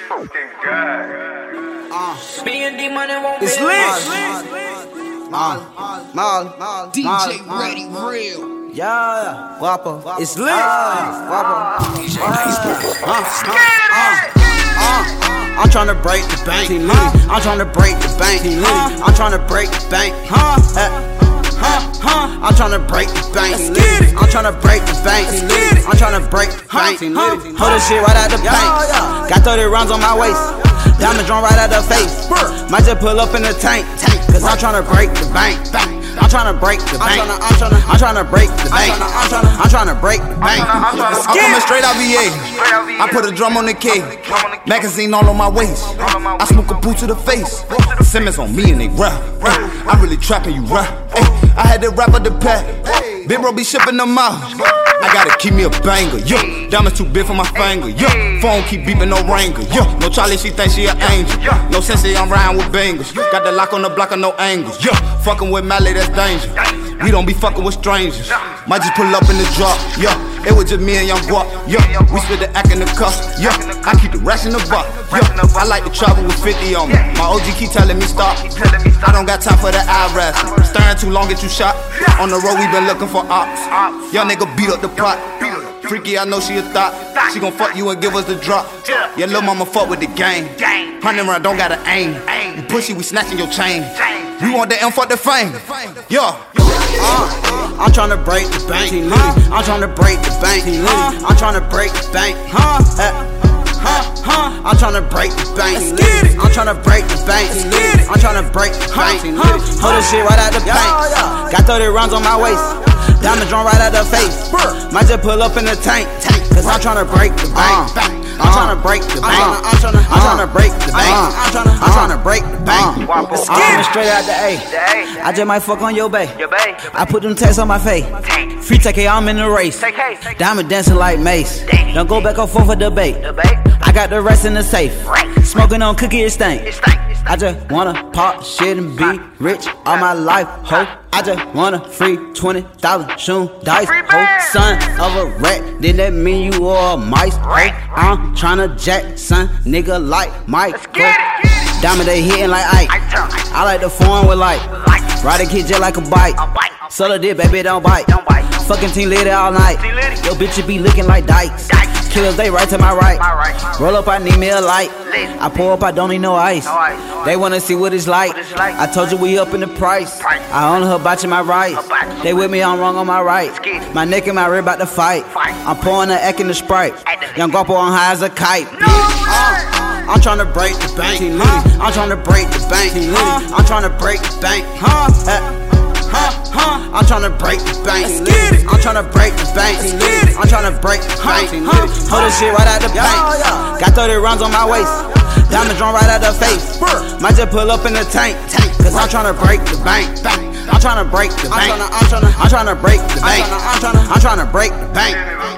It's lit. DJ Ready Real. Yeah, guapo. It's lit. Guapo. I'm tryna break the bank. I'm tryna break the bank. I'm tryna break the bank. I'm tryna break the bank. I'm tryna break the bank. I'm tryna break the bank. Hold this shit right out the bank. Got 30 rounds on my waist. Diamond drawn right out the face. Might just pull up in the tank. Cause I'm tryna break the bank. I'm tryna break the bank. I'm tryna break the bank. I'm tryna break the bank. I'm coming straight out VA. I put a drum on the K. Magazine all on my waist. I smoke a boot to the face. Simmons on me and they rap. I really trapping you rap. I had to rap at the pack. Big bro be shipping them out. I gotta keep me a banger, yeah. Diamonds too big for my finger, yeah. Phone keep beeping, no Wrangler, yeah. No Charlie, she think she an angel. No Sensei, I'm riding with bangers. Got the lock on the block of no angles, yeah. Fucking with Mally, that's danger. We don't be fucking with strangers. Might just pull up in the drop, yeah. It was just me and Young Guap, yeah. We split the act in the cuff, yeah. I keep the rest in the box, yeah. I like to travel with 50 on me. My OG keep telling me stop. I don't got time for the eye wrestling. Staring too long, get you shot. On the road, we been looking for ops. Young nigga beat up the pot. Freaky, I know she a thought. She gon' fuck you and give us the drop. Yeah, lil' mama fuck with the gang. 100 round, don't gotta aim. You pushy, we snatching your chain. We want the M, fuck the fame. Yeah. I'm tryna break the bank. I'm tryna break the bank. I'm tryna break the bank. I'm tryna break the bank. I'm tryna break the bank. I'm tryna break the bank. Hold this shit right out the bank. Got 30 rounds on my waist. Diamond drawn right out the face. Might just pull up in the tank. Cause I'm tryna break the bank. I'm tryna break the bank. I'm tryna break the bank. I'm tryna break the bank. I'm coming straight out the A. I just might fuck on your bae. I put them tests on my face. Free take I'm in the race. Diamond dancing like Mace. Don't go back and forth for debate. I got the rest in the safe. Smoking on cookie, it stank. I just wanna pop shit and be rich all my life, ho. I just wanna free 20,000 shoe dice, ho. Son of a rat, did that mean you are a mice, ho? I'm tryna jack, son, nigga like Mike, go. Diamond, they hitting like Ike. I like the foreign with light. Ride a kid just like a bike. Solo did, baby, don't bite. Fucking team lit all night. Yo, bitch, you be looking like dykes. Killers, they right to my right. Roll up, I need me a light. I pour up, I don't need no ice. They wanna see what it's like. I told you we up in the price. I own her botching my right. They with me, I'm wrong on my right. My neck and my rib about to fight. I'm pouring the Eck in the Sprite. Young Guapo on high as a kite. I'm tryna break the bank. I'm tryna break the bank. I'm tryna break the bank. I'm tryna break the bank. I'm tryna break the bank. I'm tryna break the bank. Hold this shit right out the bank. Got 30 rounds on my waist. Diamond drawn right out the face. Might just pull up in the tank. Cause I'm tryna break the bank. I'm tryna break the bank. I'm tryna break the bank. I'm tryna break the bank.